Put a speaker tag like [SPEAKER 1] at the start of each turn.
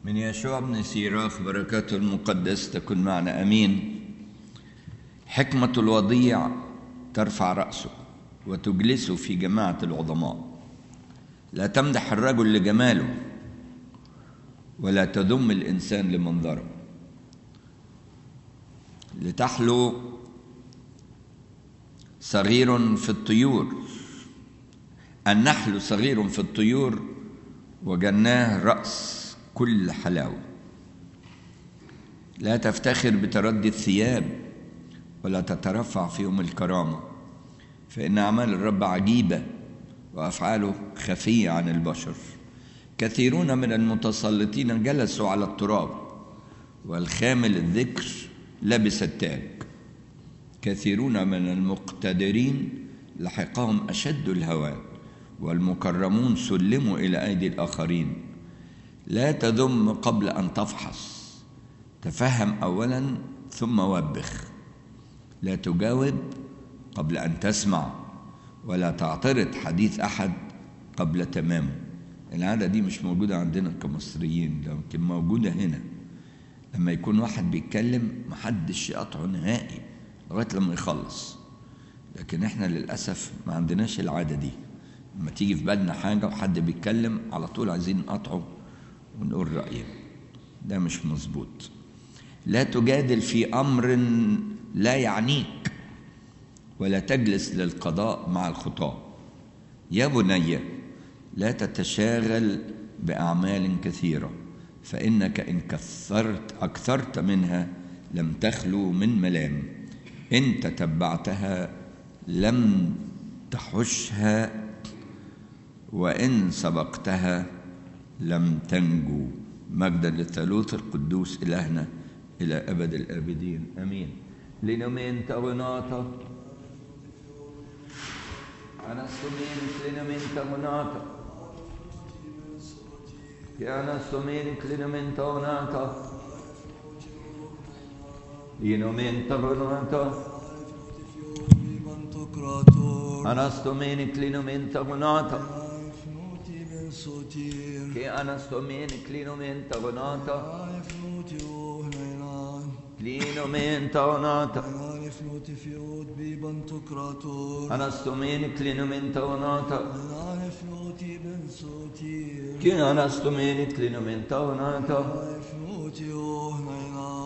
[SPEAKER 1] من يشوع بن سيراخ بركاته المقدسة تكن معنا أمين. حكمة الوضيع ترفع رأسه وتجلسه في جماعة العظماء. لا تمدح الرجل لجماله ولا تذم الإنسان لمنظره. لتحلو صغير في الطيور، النحل صغير في الطيور وجناه رأس كل حلاوة. لا تفتخر بتردي الثياب ولا تترفع في يوم الكرامة، فإن أعمال الرب عجيبة وأفعاله خفية عن البشر. كثيرون من المتسلطين جلسوا على التراب، والخامل الذكر لبس التاج. كثيرون من المقتدرين لحقهم أشد الهوان، والمكرمون سلموا إلى أيدي الآخرين. لا تذم قبل أن تفحص، تفهم أولا ثم وبخ. لا تجاوب قبل أن تسمع، ولا تعترض حديث أحد قبل تمامه. العادة دي مش موجودة عندنا كمصريين، لكن موجودة هنا. لما يكون واحد بيتكلم محدش يقطعه نهائي لغاية لما يخلص، لكن احنا للأسف ما عندناش العادة دي. لما تيجي في بالنا حاجة وحد بيتكلم على طول عايزين نقطعه ونقول رأينا. ده مش مظبوط. لا تجادل في أمر لا يعنيك، ولا تجلس للقضاء مع الخطاة. يا بني لا تتشاغل بأعمال كثيرة، فإنك إن أكثرت منها لم تخلو من ملام. إن تتبعتها لم تحشها، وإن سبقتها لم تنجو. مجدا للثالوث القدوس إلهنا إلى أبد الآبدين آمين. لينومينتا غناتا أناستومينك لينومينتا غناتا يا أناستومينك لينومينتا غناتا لينومينتا غناتا أناستومينك لينومينتا غناتا che anastomene clinomenta onata clinomenta onata anastomene clinomenta onata che anastomene clinomenta onata